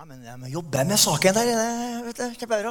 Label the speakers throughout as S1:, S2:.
S1: Men jeg jobber med saken der, vet du, kjempebra.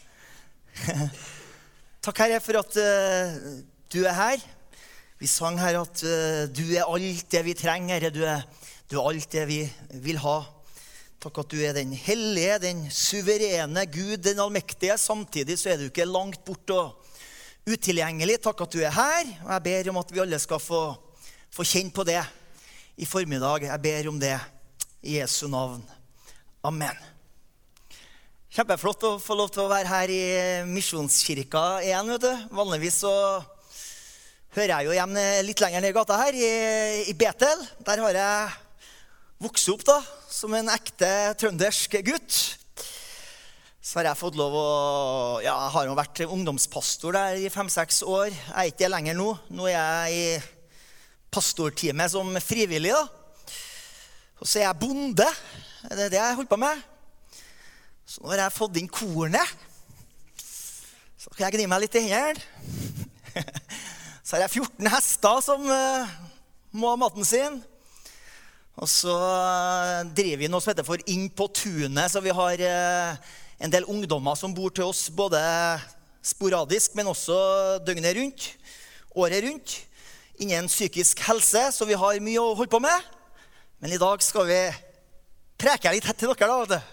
S1: Takk, Herre, for at du her. Vi sang her at du alt det vi trenger, Herre. Du alt det vi vil ha. Takk at du den hellige, den suverene Gud, den allmektige. Samtidig så du ikke langt bort og utilgjengelig. Takk at du her. Og jeg ber om at vi alle skal få kjenne på det i formiddag. Jeg ber om det i Jesu navn. Amen. Kjempeflott å få lov til å være her i Misjonskirka igjen, vet du. Vanligvis så hører jeg jo hjem litt lenger ned i gata her, i Betel. Der har jeg vokst opp da, som en ekte trøndersk gutt. Så har jeg fått lov å, jeg har jo vært ungdomspastor der i 5-6 år. Jeg ikke det lenger nå. Nå jeg i pastorteamet som frivillig da. Og så jeg bonde. Det det jeg holdt på med. Så nå har jeg fått inn kornet. Så kan jeg gni meg litt i hendene. Så har jeg 14 hester som må ha maten sin. Og så driver vi noe som heter for Inn på tunet. Så vi har en del ungdommer som bor til oss både sporadisk, men også døgnet rundt, året rundt. Innen psykisk helse, så vi har mye å holde på med. Men i dag skal vi preke litt til dere da, vet du.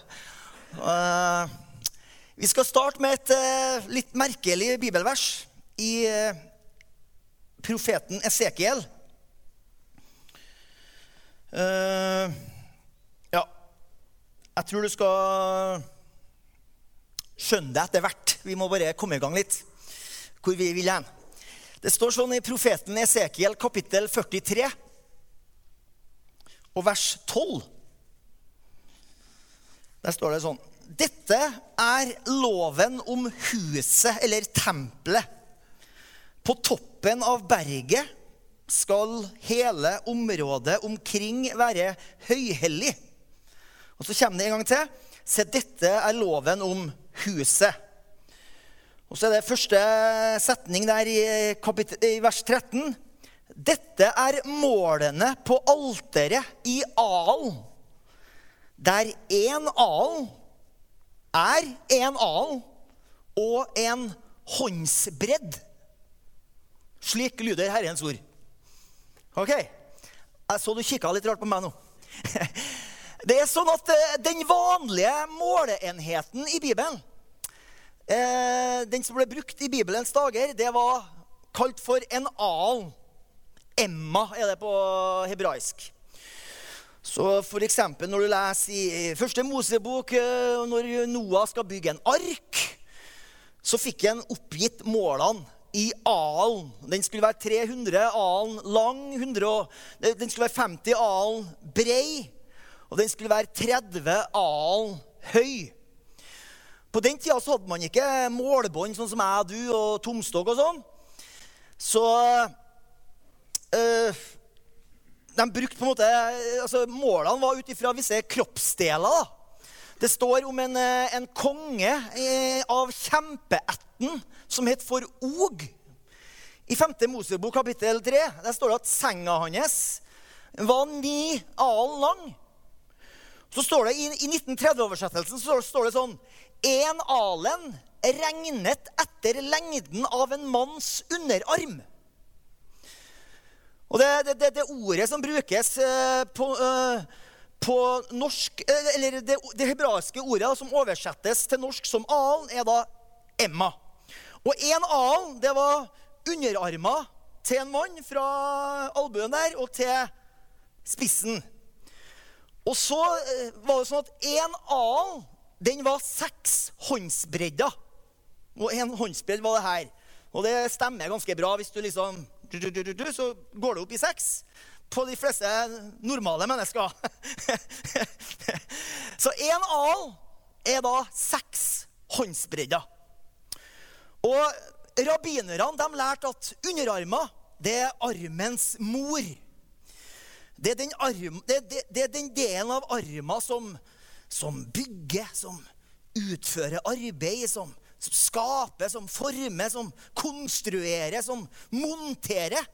S1: Vi skal starte med et litt merkelig bibelvers i profeten Esekiel. Jeg tror du skal skjønne det etter hvert. Vi må bare komme i gang litt hvor vi vil hen. Det står sånn i profeten Esekiel kapittel 43 og vers 12. Der står det sånn: Dette loven om huset eller tempelet. På toppen av berget skal hele området omkring være høyhellig. Og så kommer det en gang til. Se, dette loven om huset. Og så det første setning der i vers 13. Dette målene på alteret i alen. Der en alen en alen og en håndsbredd. Slik lyder Herrens ord. Ok, jeg så du kikket litt rart på meg nå. Det sånn at den vanlige måleenheten i Bibelen, den som ble brukt i Bibelens dager, det var kalt for en alen. Emma det på hebraisk. Så for eksempel når du leser i første Mosebok, når Noah skal bygge en ark, så fikk han oppgitt målene i alen. Den skulle være 300 alen lang, den skulle være 50 alen brei, og den skulle være 30 alen høy. På den tida så hadde man ikke målbånd sånn som jeg, du og tomstokk og sånn. Så de brukte på en måte, altså målene var utifra visse kroppsdeler da. Det står om en konge av kjempeetten som het for Og. I 5. Mosebok kapittel 3, der står det at senga hans var 9 alen lang. Så står det i 1930-oversettelsen, så står det sånn: En alen regnet etter lengden av en manns underarm. Og det ordet som brukes på norsk, eller det hebraiske ordet som oversettes til norsk som alen, da Emma. Og en alen, det var underarmer til en mann fra albuen der og til spissen. Og så var det sånn at en alen, den var 6 håndsbredder. Og en håndsbredd var det her. Og det stemmer ganske bra hvis du liksom så går det opp i 6 på de fleste normale mennesker. Så en alen da 6 håndsbredder. Og rabbinerne, de lærte at underarmer, det armens mor. Det den delen av armen som bygger, som utfører arbeid, som skaper, som former, som konstruerer, som monterer.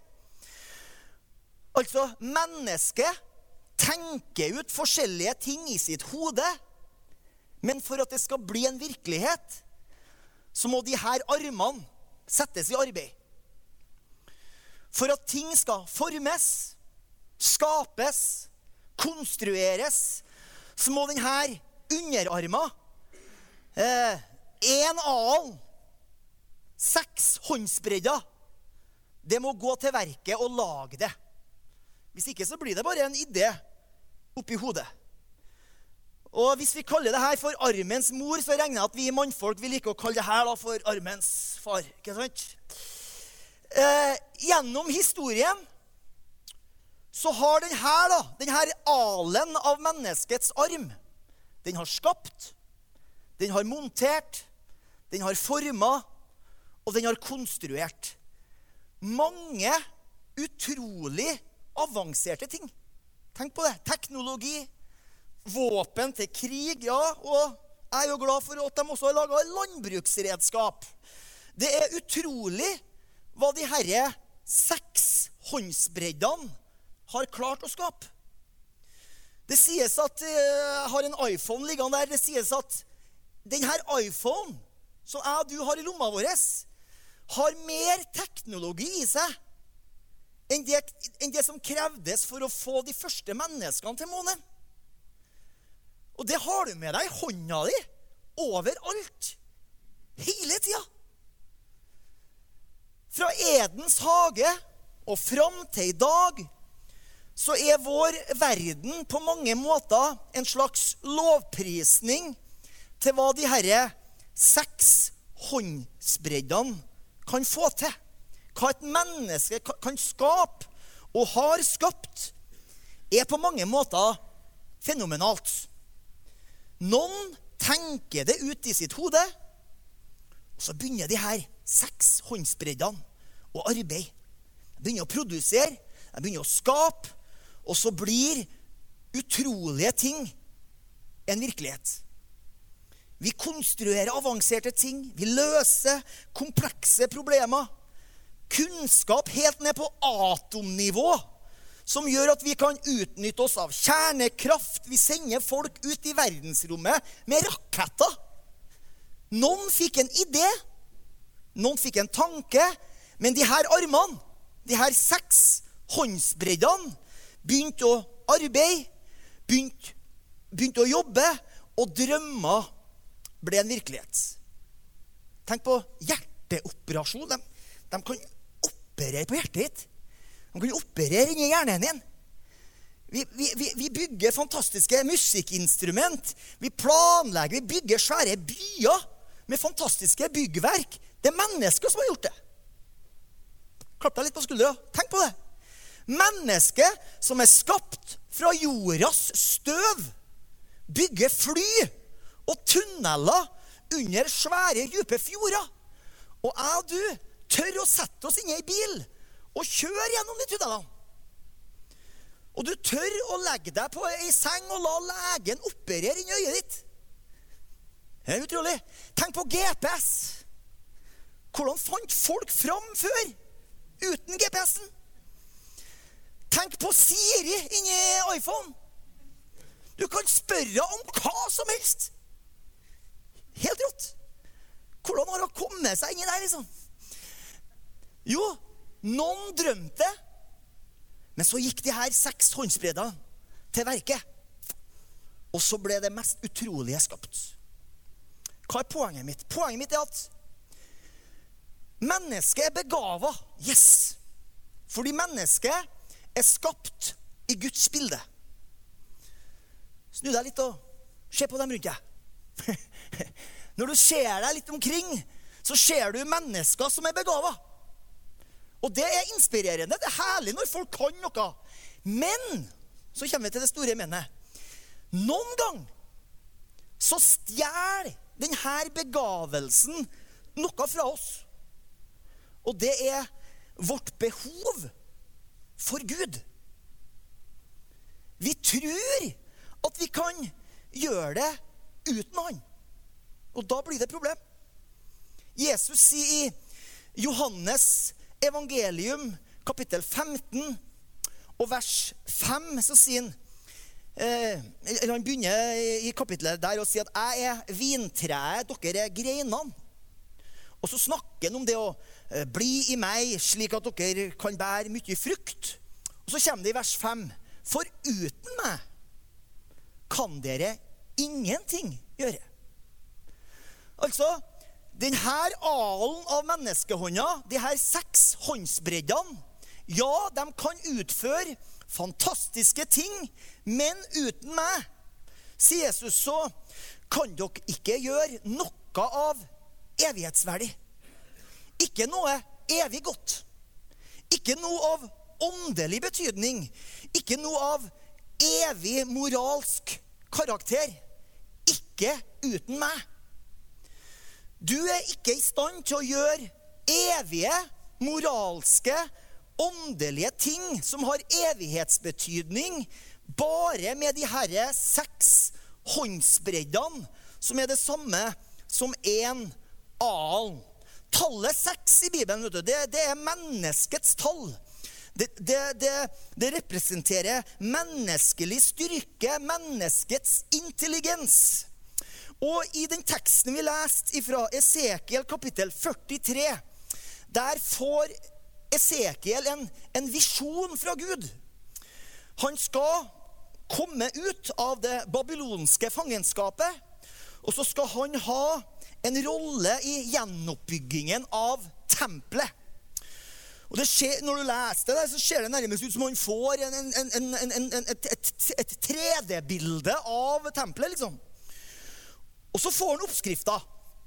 S1: Altså, mennesket tenker ut forskjellige ting i sitt hode, Men for at det skal bli en virkelighet, så må de her armene settes i arbeid. For at ting skal formes, skapes, konstrueres, så må den her underarmen, en alen, 6 håndsbredder, det må gå til verket og lage det. Hvis ikke så blir det bare en idé oppi hodet. Og hvis vi kaller det her for armens mor, så regner jeg at vi mannfolk vil ikke kalle det her da for armens far. Ikke sant? Gjennom historien så har den her alen av menneskets arm, den har skapt, den har montert, den har formet, og den har konstruert mange utrolig avanserte ting. Tenk på det. Teknologi, våpen til krig, ja, og jeg er jo glad for at de også har laget landbruksredskap. Det er utrolig hva de herre 6 håndsbreddene har klart å skape. Det sies at, jeg har en iPhone liggende der, det sies at denne iPhone, som jeg og du har i lomma vår, har mer teknologi i seg enn det som krevdes for å få de første menneskene til månen. Og det har du med deg i hånda di, overalt, hele tida. Fra Edens hage og fram til i dag, så er vår verden på mange måter en slags lovprisning til hva de herre 6 håndsbreddene kan få til. Hva et menneske kan skape og har skapt, er på mange måter fenomenalt. Noen tenker det ut i sitt hode, og så begynner de her 6 håndsbreddene å arbeide. De begynner å produsere, de begynner å skape, og så blir utrolige ting en virkelighet. Vi konstruerer avanserte ting, vi løser komplekse problemer. Kunnskap helt ned på atomnivå, som gjør at vi kan utnytte oss av kjernekraft. Vi sender folk ut i verdensrommet med raketter. Noen fikk en idé, noen fikk en tanke, men de her armene, de her 6 håndsbreddene, begynte å arbeide, begynte å jobbe, og drømmer ble en virkelighet. Tenk på hjerteoperasjon. De kan operere på hjertet ditt. De kan operere inni hjernen din. Vi bygger fantastiske musikkinstrument. Vi planlegger, vi bygger svære byer med fantastiske byggverk. Det er mennesker som har gjort det. Klapp deg litt på skuldra. Tenk på det. Mennesker som er skapt fra jordas støv, bygger fly og tunneler under svære, dype fjorder. Og jeg og du tør å sette oss inne i bil og kjøre gjennom de tunnelene. Og du tør å legge deg på en seng og la legen operere inn i øyet ditt. Det er utrolig. Tenk på GPS. Hvordan fant folk fram før uten GPS-en? Tenk på Siri inni iPhone. Du kan spørre om hva som helst. Helt rått. Hvordan har han kommet seg inn i der, liksom? Jo, noen drømte, men så gikk de her 6 håndsbreddene til verket. Og så ble det mest utrolige skapt. Hva er poenget mitt? Poenget mitt er at mennesket er begavet. Yes! Fordi mennesket er skapt i Guds bilde. Snu deg litt og se på dem rundt deg. Når du ser deg litt omkring, så ser du mennesker som er begavet. Og det er inspirerende, det er herlig når folk kan noe. Men, så kommer vi til det store mennet. Noen gang så stjel denne begavelsen noe fra oss. Og det er vårt behov for Gud. Vi tror at vi kan gjøre det uten han. Og da blir det problem. Jesus sier i Johannes evangelium, kapittel 15, og vers 5, så sier han, han begynner i kapitlet der og sier at jeg vintreet, dere greinene. Og så snakker han om det å bli i meg, slik at dere kan bære mye frukt. Og så kommer det i vers 5. For uten meg kan dere ingenting gjøre. Altså, denne alen av menneskehånda, de her 6 håndsbreddene, ja, de kan utføre fantastiske ting, men uten meg, sier Jesus, så kan dere ikke gjøre noe av evighetsverdig. Ikke noe evig godt. Ikke noe av åndelig betydning. Ikke noe av evig moralsk karakter. Ikke uten meg. Du ikke i stand til å gjøre evige, moralske, åndelige ting som har evighetsbetydning bare med de herre 6 håndsbreddene, som er det samme som en alen. Tallet 6 i Bibelen, vet du, det er menneskets tall. Det representerer menneskelig styrke, menneskets intelligens. Og i den teksten vi leste fra Esekiel kapittel 43, der får Esekiel en visjon fra Gud. Han skal komme ut av det babylonske fangenskapet, og så skal han ha en rolle i gjenoppbyggingen av tempelet. Og det skjer, når du leser det, så ser det nærmest ut som han får et 3D-bilde av tempelet, liksom. Og så får han oppskrifter.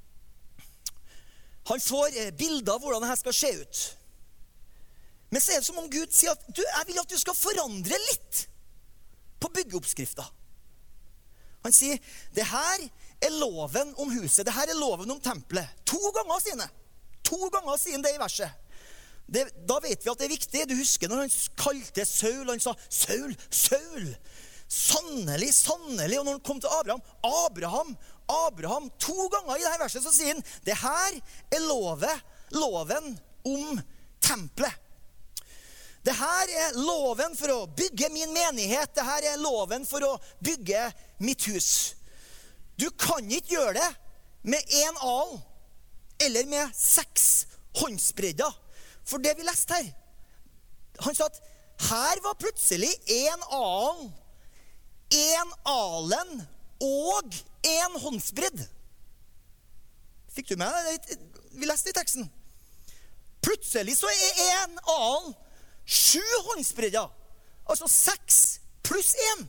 S1: Han får bilder av hvordan dette skal se ut. Men så er det som om Gud sier at jeg vil at du skal forandre litt på byggeoppskrifter. Han sier, det her er loven om huset, det her er loven om tempelet. 2 ganger sier han det i verset. Da vet vi at det er viktig. Du husker når han kalte Saul, han sa, Saul, Saul, sannelig, sannelig. Og når han kom til Abraham, Abraham, Abraham, 2 ganger i dette verset så sier han, det her er loven om tempelet. Det her er loven for å bygge min menighet. Det her er loven for å bygge mitt hus. Du kan ikke gjøre det med 1 alen eller med 6 håndsbredder. For det vi leste her, han sa at her var plutselig 1 alen, 1 alen og 1 håndsbredd. Fikk du med det? Vi leste i teksten. Plutselig så er 1 alen 7 håndsbredder. Altså 6 pluss 1.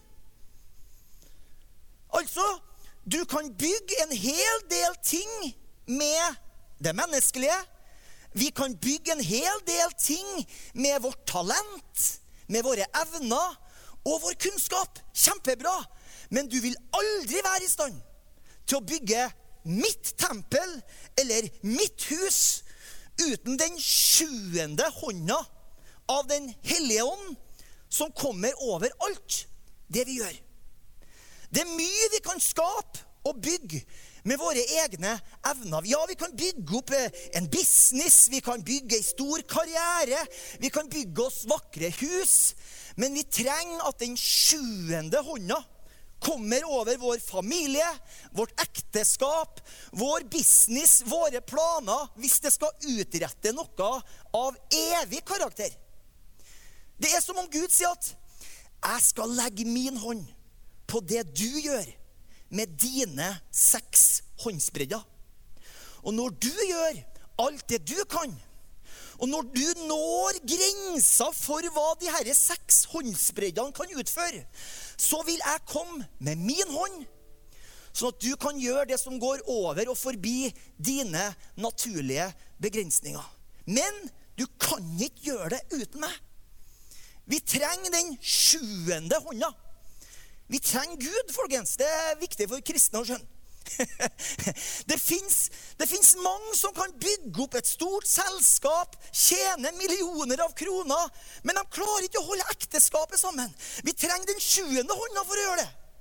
S1: Altså, du kan bygge en hel del ting med det menneskelige. Vi kan bygge en hel del ting med vårt talent, med våre evner og vår kunnskap. Kjempebra. Men du vil aldri være i stand til å bygge mitt tempel eller mitt hus uten den 7. hånda av den hellige ånd som kommer over alt det vi gjør. Det er mye vi kan skape og bygge med våre egne evner. Ja, vi kan bygge opp en business, vi kan bygge en stor karriere, vi kan bygge oss vakre hus, men vi trenger at den 7. hånda kommer over vår familie, vårt ekteskap, vår business, våre planer, hvis det skal utrette noe av evig karakter. Det er som om Gud sier at jeg skal legge min hånd på det du gjør med dine 6 håndsbredder. Og når du gjør alt det du kan, og når du når grenser for hva de her 6 håndsbreddene kan utføre, så vil jeg komme med min hånd, sånn at du kan gjøre det som går over og forbi dine naturlige begrensninger. Men du kan ikke gjøre det uten meg. Vi trenger den 7. hånda. Vi trenger Gud, folkens. Det er viktig for kristne å skjønne. Det finnes mange som kan bygge opp et stort selskap, tjene millioner av kroner, men de klarer ikke å holde ekteskapet sammen. Vi trenger den 7. hånda for å gjøre det.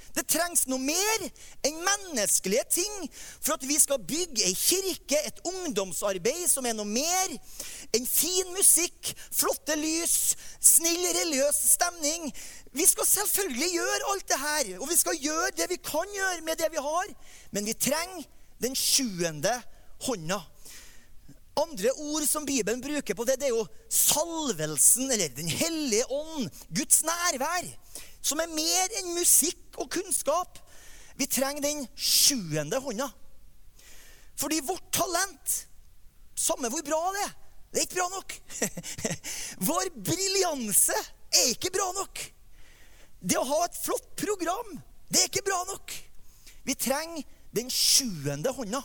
S1: Det trengs noe mer enn menneskelige ting for at vi skal bygge en kirke, et ungdomsarbeid som noe mer enn fin musikk, flotte lys, snill, religiøs stemning. Vi skal selvfølgelig gjøre alt det her, og vi skal gjøre det vi kan gjøre med det vi har, men vi trenger den 7. hånda. Andre ord som Bibelen bruker på det, det jo salvelsen, eller den hellige ånd, Guds nærvær, som mer enn musikk og kunnskap. Vi trenger den 7. hånda. Fordi vårt talent, samme hvor bra det ikke bra nok. Vår briljanse ikke bra nok. Det å ha et flott program, det ikke bra nok. Vi trenger den 7. hånda.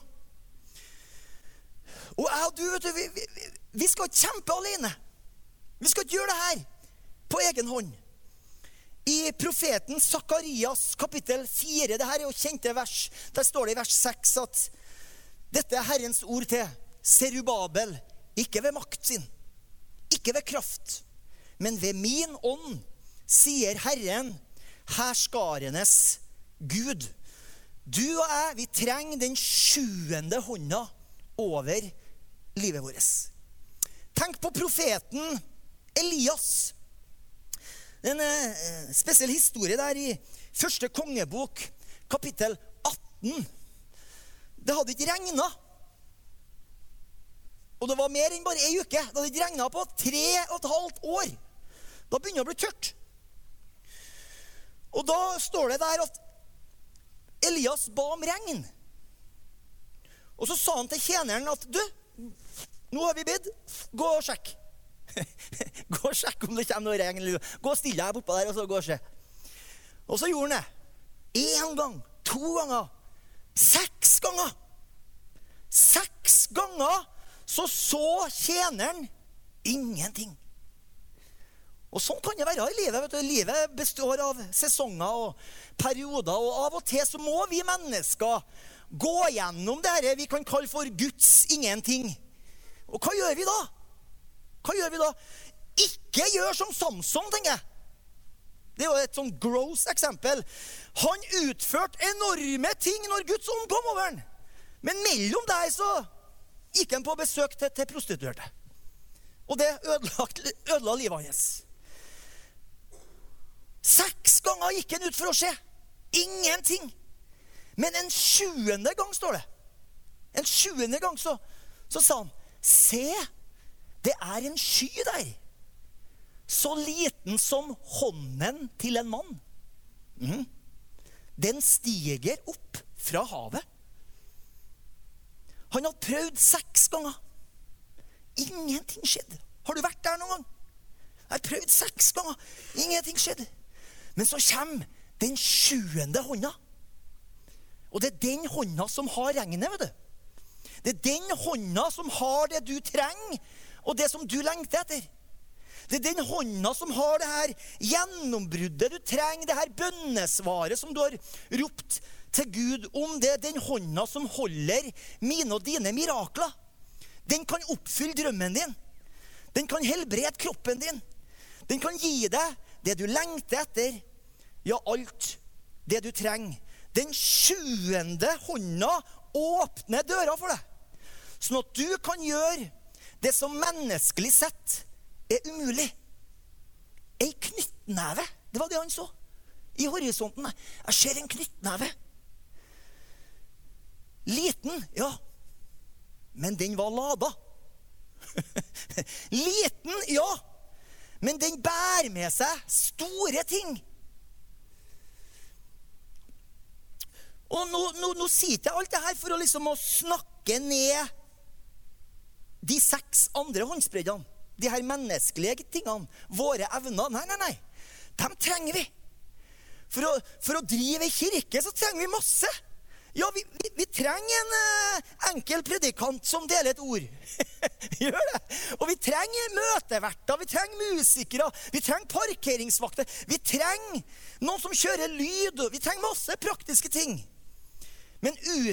S1: Og jeg og du, vet du, vi skal ikke kjempe alene. Vi skal ikke gjøre det her på egen hånd. I profeten Sakarias kapittel 4, det her jo kjente vers, der står det i vers 6 at dette Herrens ord til Serubabel, ikke ved makt sin, ikke ved kraft, men ved min ånd, sier Herren, herskarenes Gud. Du og jeg, vi trenger den 7. hånda over livet vårt. Tenk på profeten Elias. En spesiell historie der i 1. kongebok, kapittel 18. Det hadde ikke regnet. Og det var mer enn bare en uke. Det hadde ikke regnet på 3,5 år. Da begynner det å bli tørt. Og da står det der at Elias ba om regn. Og så sa han til tjeneren at du, nå har vi bedt, gå og sjekk. Gå og sjekk om det kommer noe regn. Gå og stille deg bortpå der, og så gå og se. Og så gjorde han det. 1 gang, 2 ganger, 6 ganger. 6 ganger så tjeneren ingenting. Og sånn kan det være i livet. Vet du. Livet består av sesonger og perioder, og av og til så må vi mennesker gå gjennom det her vi kan kalle for Guds ingenting. Og hva gjør vi da? Ikke gjør som Samson, tenker jeg. Det er jo et sånn gross eksempel. Han utførte enorme ting når Guds ånd kom over han. Men mellom der så gikk han på besøk til prostituerte. Og det ødela livet hans. 6 ganger gikk han ut for å se. Ingenting. Men en 7. gang står det. En 7. gang så sa han, se, det en sky der, så liten som hånden til en mann. Den stiger opp fra havet. Han hadde prøvd 6 ganger. Ingenting skjedde. Har du vært der noen gang? Jeg har prøvd 6 ganger. Ingenting skjedde. Men så kommer den 7. hånda. Og det den hånda som har regnet, vet du. Det den hånda som har det du trenger, og det som du lengter etter. Det den hånda som har det her gjennombruddet du trenger, det her bønnesvaret som du har ropt til Gud om. Det den hånda som holder mine og dine mirakler. Den kan oppfylle drømmen din. Den kan helbrede kroppen din. Den kan gi deg det du lengter etter. Ja, alt det du trenger. Den 7. hånda åpner døra for deg. Sånn at du kan gjøre det som menneskelig sett umulig. En knyttneve. Det var det han så. I horisonten. Jeg ser en knyttneve. Liten, ja. Men den var lada. Liten, ja. Men den bærer med seg store ting. Og nå sier jeg alt det her for å liksom å snakke ned de 6 andre håndspreddene. De her menneskelige tingene. Våre evner. Nei. De trenger vi. For å drive i kirke så trenger vi masse. Ja, vi trenger en enkel predikant som deler et ord. Gjør det. Og vi trenger møteverter, vi trenger musikere, vi trenger parkeringsvakter, vi trenger noen som kjører lyd, vi trenger masse praktiske ting. Men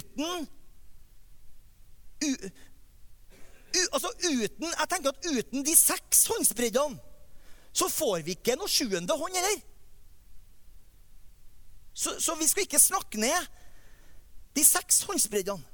S1: jeg tenker at uten de 6 håndspreddene, så får vi ikke noe 7. hånd, eller? Så vi skal ikke snakke ned de 6 håndspreddene.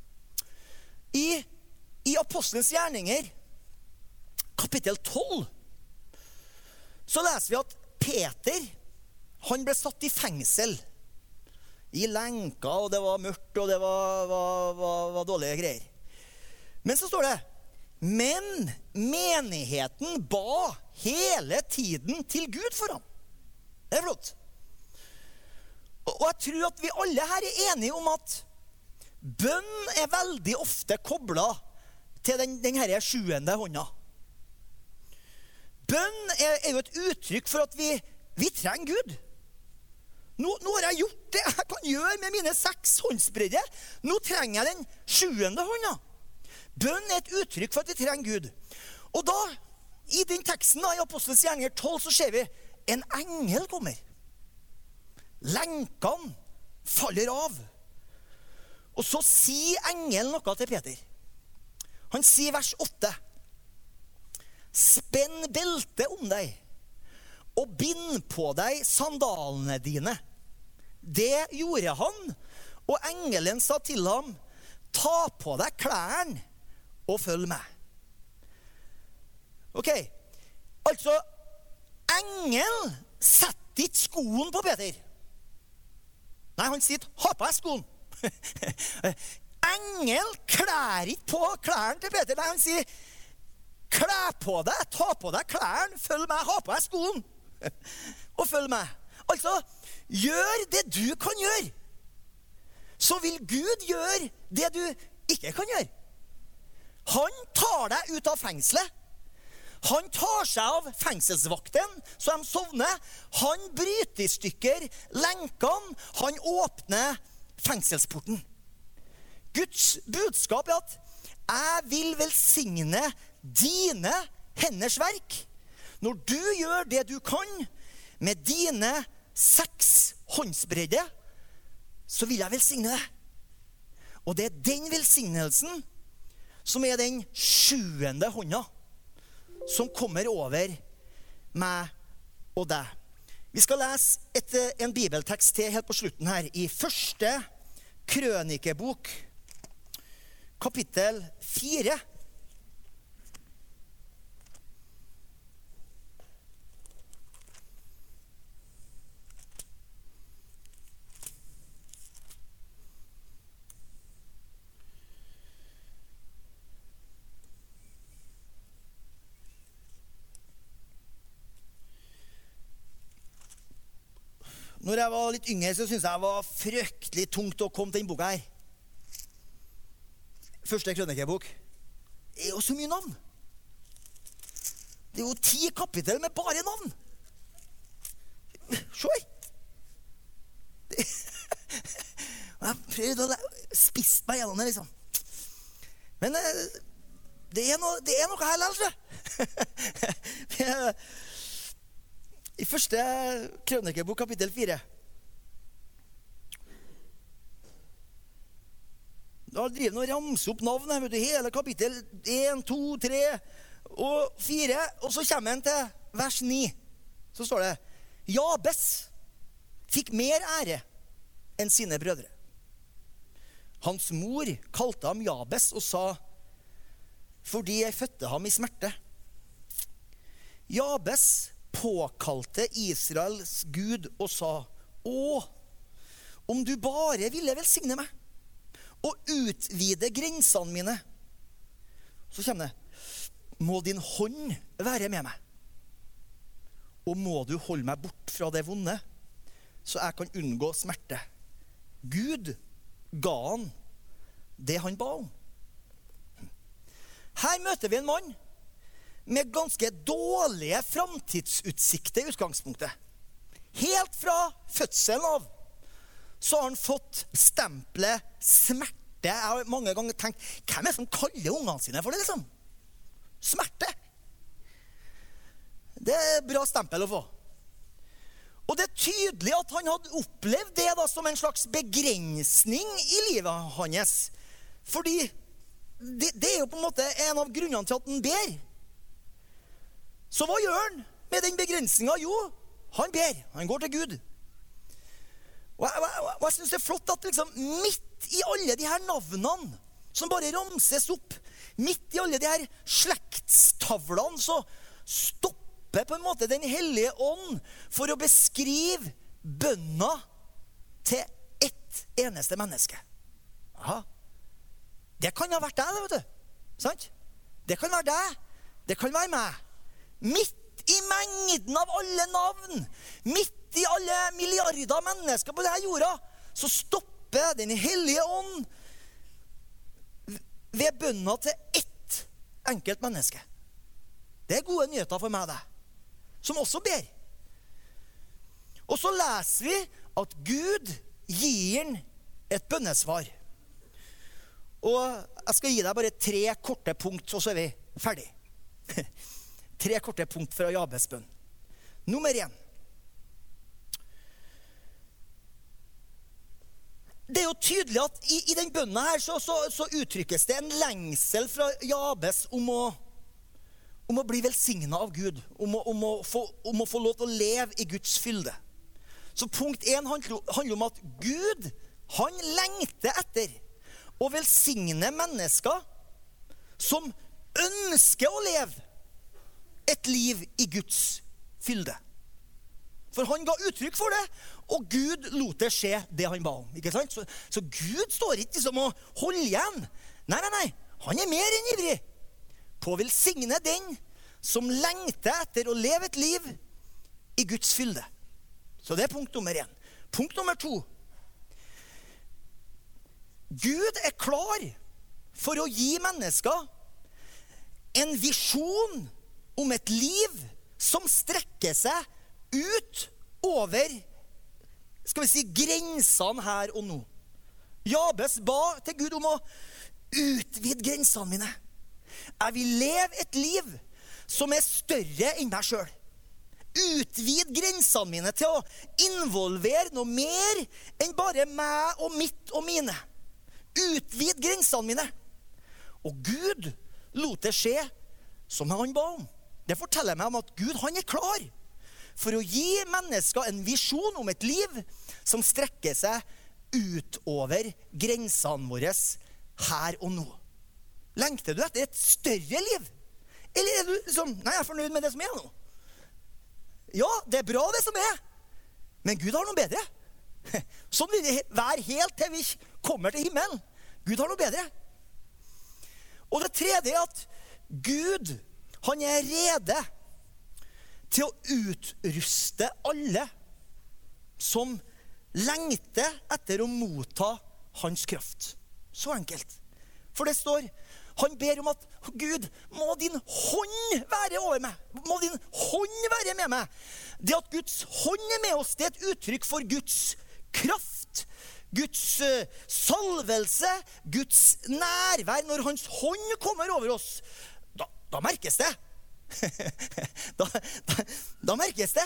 S1: I Apostelens gjerninger, kapittel 12, så leser vi at Peter, han ble satt i fengsel. I lenker, og det var mørkt, og det var dårlige greier. Men så står det, men menigheten ba hele tiden til Gud for ham. Det er flott. Og jeg tror at vi alle her er enige om at bønn er veldig ofte koblet til den her 7. hånda. Bønn er jo et uttrykk for at vi trenger Gud. Nå har jeg gjort det jeg kan gjøre med mine 6 håndsbredder. Nå trenger jeg den 7. hånda. Bønn er et uttrykk for at vi trenger Gud. Og da, i den teksten da, i Apostelens gjerninger 12, så ser vi en engel kommer. Lenkene faller av. Og så sier engelen noe til Peter. Han sier vers 8. Spenn beltet om deg, og bind på deg sandalene dine. Det gjorde han, og engelen sa til ham, ta på deg klærne og følg med. Ok, altså, engelen setter ikke skoen på Peter. Nei, han sier, ha på deg skoen. Engel klær ikke på klærne til Peter. Nei, han sier, klæ på deg, ta på deg klærne, følg med, ha på deg skoen. Og følg med. Altså, gjør det du kan gjøre. Så vil Gud gjøre det du ikke kan gjøre. Han tar deg ut av fengselet. Han tar seg av fengselsvakten, så de sovner. Han bryter i stykker lenkene. Han åpner fengselsporten. Guds budskap er at jeg vil velsigne dine henders verk. Når du gjør det du kan med dine 6 håndsbredder, så vil jeg velsigne deg. Og det er den velsignelsen som er den 7. hånda, som kommer over meg og deg. Vi skal lese en bibeltekst til helt på slutten her, i 1. krønikebok, kapittel 4. Når jeg var litt yngre, så synes jeg det var fryktelig tungt å komme til den boka her. 1. krønikebok. Det er jo så mye navn. Det er jo 10 kapittel med bare navn. Se her. Jeg prøvde å spisse meg gjennom det, liksom. Men det er noe her likevel. I 1. krønikebok, kapittel 4. Da driver han og ramser opp navnet, vet du, hele kapittel 1, 2, 3 og 4, og så kommer han til vers 9. Så står det, Jabes fikk mer ære enn sine brødre. Hans mor kalte ham Jabes og sa, fordi jeg fødte ham i smerte. Jabes påkalte Israels Gud og sa, om du bare ville velsigne meg og utvide grensene mine. Så kommer det, må din hånd være med meg, og må du holde meg bort fra det vonde, så jeg kan unngå smerte. Gud ga han det han ba om. Her møter vi en mann med ganske dårlige framtidsutsikter i utgangspunktet. Helt fra fødselen av så har han fått stempelet smerte. Jeg har mange ganger tenkt, hvem er det som kaller ungene sine for det, liksom? Smerte. Det er bra stempel å få. Og det er tydelig at han hadde opplevd det da som en slags begrensning i livet hans. Fordi det er jo på en måte en av grunnene til at han ber. Så hva gjør han med den begrensningen? Jo, han ber. Han går til Gud. Og jeg synes det flott at liksom, midt i alle de her navnene, som bare ramses opp, midt i alle de her slektstavlene, så stopper på en måte den hellige ånd for å beskrive bønna til ett eneste menneske. Aha. Det kan ha vært deg, det, vet du. Sant? Det kan være deg. Det kan være meg. Midt i mengden av alle navn, midt i alle milliarder mennesker på denne jorda, så stopper den hellige ånd ved bønna til ett enkelt menneske. Det er gode nyheter for meg og deg, som også ber. Og så leser vi at Gud gir han et bønnesvar. Og jeg skal gi deg bare 3 korte punkt, og så er vi ferdig. 3 korte punkt fra Jabes bønn. Nummer 1. Det er jo tydelig at i den bønnen her så uttrykkes det en lengsel fra Jabes om å bli velsignet av Gud, om å få lov til å leve i Guds fylde. Så punkt 1 handler om at Gud, han lengter etter å velsigne mennesker som ønsker å leve et liv i Guds fylde. For han ga uttrykk for det, og Gud lot det skje det han ba om. Ikke sant? Så Gud står ikke som å holde igjen. Nei. Han er mer enn ivrig på å velsigne den som lengter etter å leve et liv i Guds fylde. Så det er punkt nummer 1. Punkt nummer 2. Gud er klar for å gi mennesker en visjon om et liv som strekker seg ut over, skal vi si, grensene her og nå. Jabes ba til Gud om å utvide grensene mine. Jeg vil leve et liv som er større enn meg selv. Utvid grensene mine til å involvere noe mer enn bare meg og mitt og mine. Utvid grensene mine. Og Gud lot det skje som han ba om. Det forteller meg om at Gud, han er klar for å gi mennesker en visjon om et liv som strekker seg utover grensene våre her og nå. Lengter du etter et større liv? Eller er du liksom, nei, jeg er fornøyd med det som er nå? Ja, det er bra det som er, men Gud har noe bedre. Sånn vil det være helt til vi kommer til himmelen. Gud har noe bedre. Og det tredje er at Gud, han er rede til å utruste alle som lengter etter å motta hans kraft. Så enkelt. For det står, han ber om at Gud, må din hånd være over meg. Må din hånd være med meg. Det at Guds hånd er med oss, det er et uttrykk for Guds kraft, Guds salvelse, Guds nærvær. Når hans hånd kommer over oss, da merkes det. da merkes det.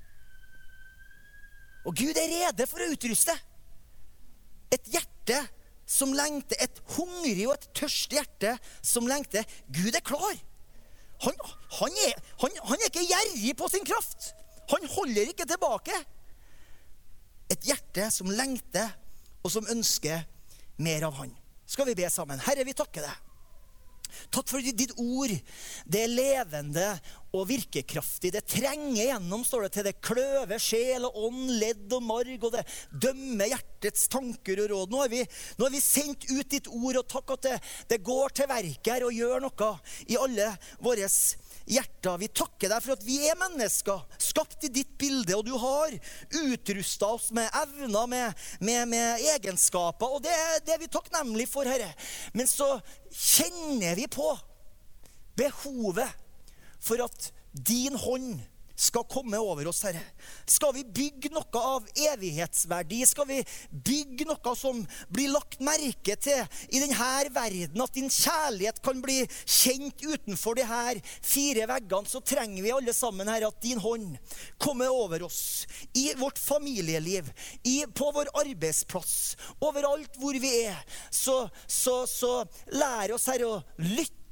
S1: Og Gud er rede for å utruste et hjerte som lengter, et hungrig og et tørst hjerte som lengter. Gud er klar. Han er ikke gjerrig på sin kraft. Han holder ikke tilbake. Et hjerte som lengter og som ønsker mer av han. Skal vi be sammen? Herre, vi takker deg. Takk for ditt ord. Det er levende og virkekraftig. Det trenger gjennom, står det, til det kløver sjel og ånd, ledd og marg, og det dømmer hjertets tanker og råd. Nå har vi sendt ut ditt ord, og takk at det går til verk her og gjør noe i alle våre hjerter. Vi takker deg for at vi er mennesker, skapt i ditt bilde, og du har utrustet oss med evner, med egenskaper, og det er vi takknemlige for, Herre. Men så kjenner vi på behovet for at din hånd skal komme over oss, Herre. Skal vi bygge noe av evighetsverdi? Skal vi bygge noe som blir lagt merke til i denne verden? At din kjærlighet kan bli kjent utenfor de her 4 veggene, så trenger vi alle sammen, Herre, at din hånd kommer over oss i vårt familieliv, på vår arbeidsplass, overalt hvor vi er. Så lær oss, Herre, å lytte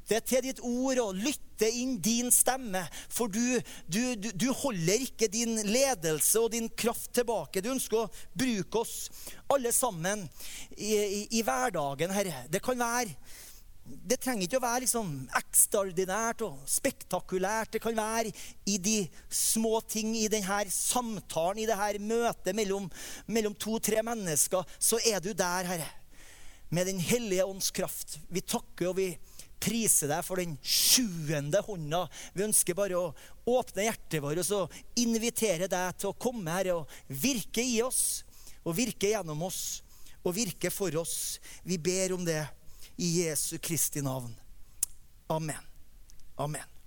S1: lytte til ditt ord og lytte inn din stemme, for du holder ikke din ledelse og din kraft tilbake. Du ønsker å bruke oss alle sammen i hverdagen, Herre. Det trenger ikke å være liksom ekstraordinært og spektakulært. Det kan være i de små ting, i denne samtalen, i dette møtet mellom 2-3 mennesker, så du der, Herre. Med den hellige ånds kraft. Vi takker og vi priser deg for den 7. hånda. Vi ønsker bare å åpne hjertet vårt og invitere deg til å komme, Herre, og virke i oss, og virke gjennom oss, og virke for oss. Vi ber om det i Jesu Kristi navn. Amen. Amen.